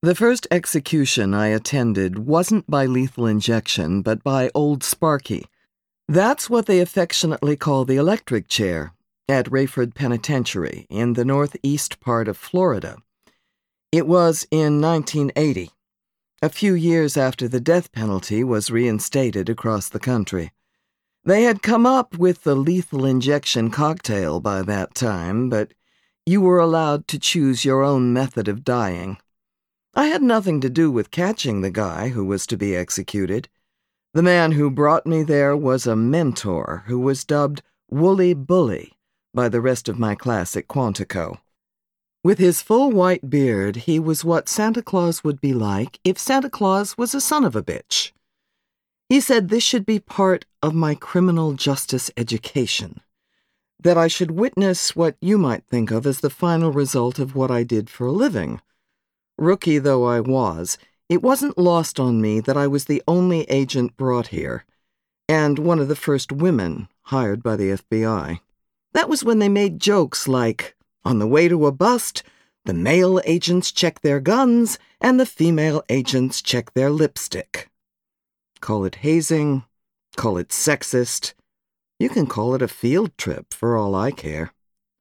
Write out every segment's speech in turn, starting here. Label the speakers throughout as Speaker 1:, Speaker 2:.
Speaker 1: The first execution I attended wasn't by lethal injection, but by Old Sparky. That's what they affectionately call the electric chair at Rayford Penitentiary in the northeast part of Florida. It was in 1980, a few years after the death penalty was reinstated across the country. They had come up with the lethal injection cocktail by that time, but you were allowed to choose your own method of dying. I had nothing to do with catching the guy who was to be executed. The man who brought me there was a mentor who was dubbed Wooly Bully by the rest of my class at Quantico. With his full white beard, he was what Santa Claus would be like if Santa Claus was a son of a bitch. He said this should be part of my criminal justice education, that I should witness what you might think of as the final result of what I did for a living. Rookie though I was, it wasn't lost on me that I was the only agent brought here, and one of the first women hired by the FBI. That was when they made jokes like, on the way to a bust, the male agents check their guns and the female agents check their lipstick. Call it hazing, call it sexist. You can call it a field trip for all I care.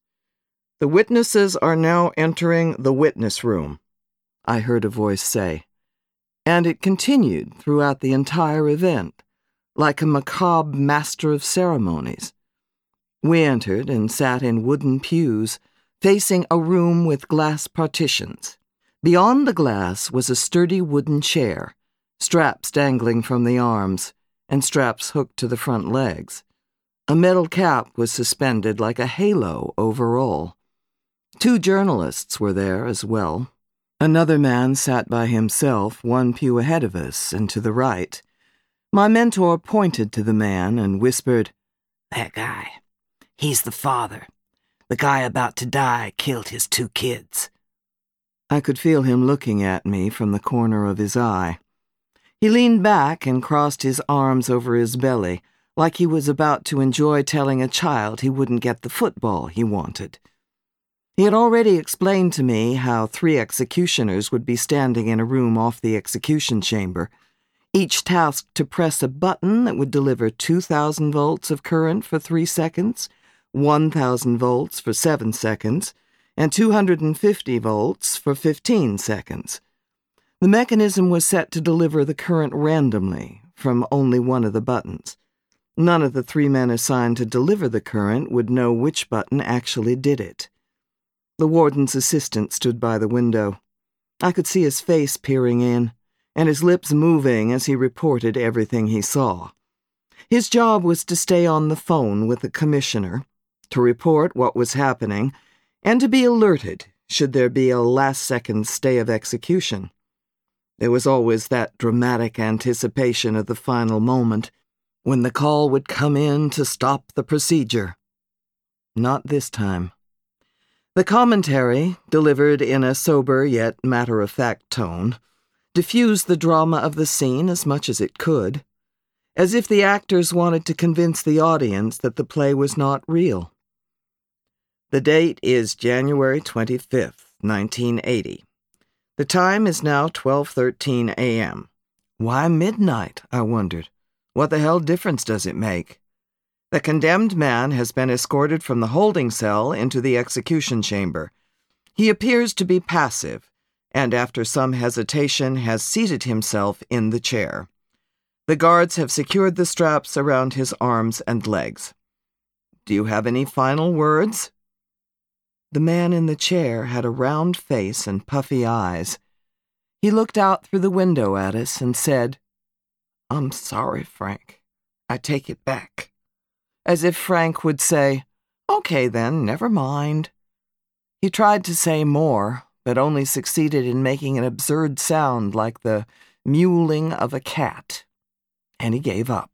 Speaker 1: The witnesses are now entering the witness room, I heard a voice say, and it continued throughout the entire event, like a macabre master of ceremonies. We entered and sat in wooden pews, facing a room with glass partitions. Beyond the glass was a sturdy wooden chair, straps dangling from the arms, and straps hooked to the front legs. A metal cap was suspended like a halo over all. 2 journalists were there as well. Another man sat by himself, 1 pew ahead of us and to the right. My mentor pointed to the man and whispered, "That guy. He's the father. The guy about to die killed his 2 kids." I could feel him looking at me from the corner of his eye. He leaned back and crossed his arms over his belly, like he was about to enjoy telling a child he wouldn't get the football he wanted. He had already explained to me how 3 executioners would be standing in a room off the execution chamber, each tasked to press a button that would deliver 2,000 volts of current for 3 seconds, 1,000 volts for 7 seconds, and 250 volts for 15 seconds. The mechanism was set to deliver the current randomly from only one of the buttons. None of the 3 men assigned to deliver the current would know which button actually did it. The warden's assistant stood by the window. I could see his face peering in, and his lips moving as he reported everything he saw. His job was to stay on the phone with the commissioner, to report what was happening, and to be alerted should there be a last-second stay of execution. There was always that dramatic anticipation of the final moment, when the call would come in to stop the procedure. Not this time. The commentary, delivered in a sober yet matter-of-fact tone, diffused the drama of the scene as much as it could, as if the actors wanted to convince the audience that the play was not real. The date is January 25th, 1980. The time is now 12:13 a.m. Why midnight, I wondered. What the hell difference does it make? The condemned man has been escorted from the holding cell into the execution chamber. He appears to be passive, and after some hesitation has seated himself in the chair. The guards have secured the straps around his arms and legs. Do you have any final words? The man in the chair had a round face and puffy eyes. He looked out through the window at us and said, "I'm sorry, Frank. I take it back." As if Frank would say, "Okay then, never mind." He tried to say more, but only succeeded in making an absurd sound like the mewling of a cat, and he gave up.